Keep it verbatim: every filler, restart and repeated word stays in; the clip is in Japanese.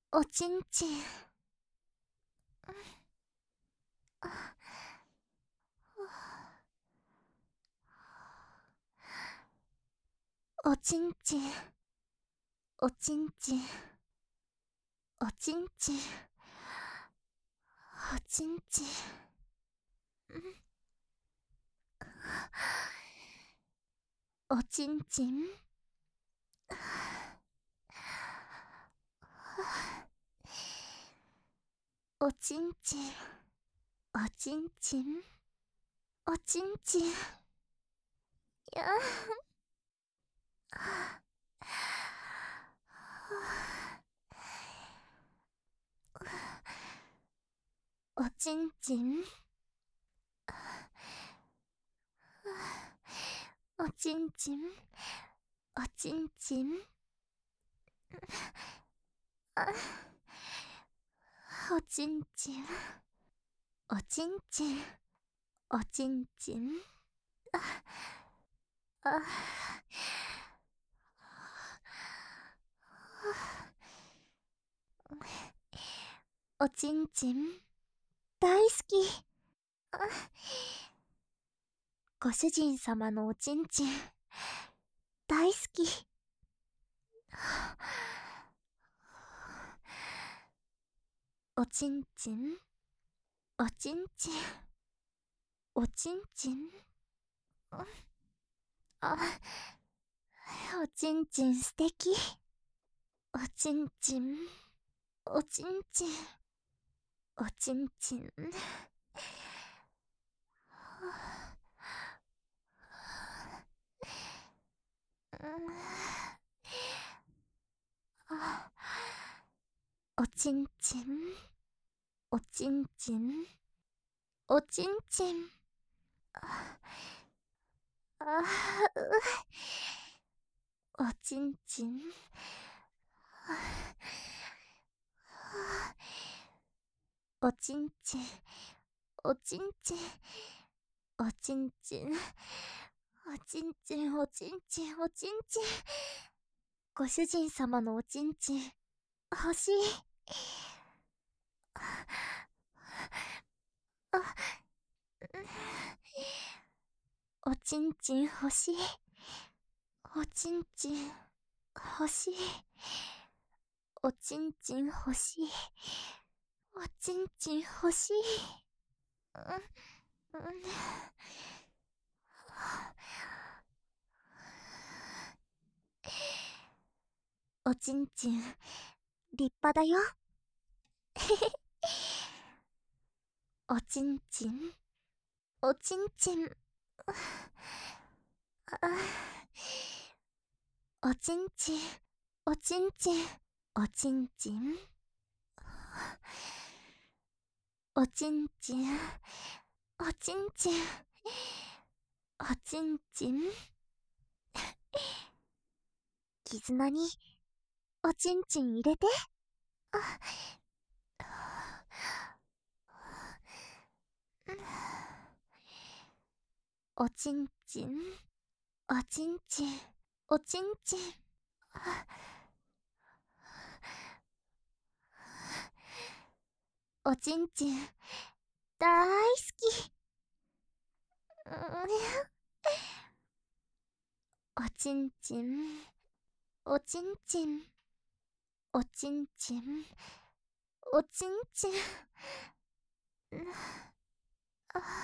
おちんちん。おちんちん。おちんちん。おちんちん。おちんちん。おちんちん。おちんちん。おちんちん。おちんちん。いや。おちんちん。おちんちん。おちんちん。おちんちん。おちんちん。おちんちん。あ、おちんちん大好き。ご主人様のおちんちん大好き。おちんちん。おちんちん。おちんちん。あ、おちんちん素敵。おちんちん。おちんちん。おちんちん。おちんちん。おちんちん。おちんちん。あうおちんちん。おちんちん。おちんちん。おちんちん。おちんちん、おちんちん、おちんちん。ご主人様のおちんちん、欲しい。あ、おちんちん欲しい。おちんちん欲しい。おちんちん欲しい。おちんちん欲しい。うん、うん、おちんちん立派だよ。おちんちん。おちんちん。おちんちん。おちんちん。おちんちん。おちんちん。おちんちん。おちんちん。絆におちんちん入れて。おちんちん。おちんちん。おちんちん。おちんちん大好き。おちんちん。おちんちん。おちんちん。おちんちん。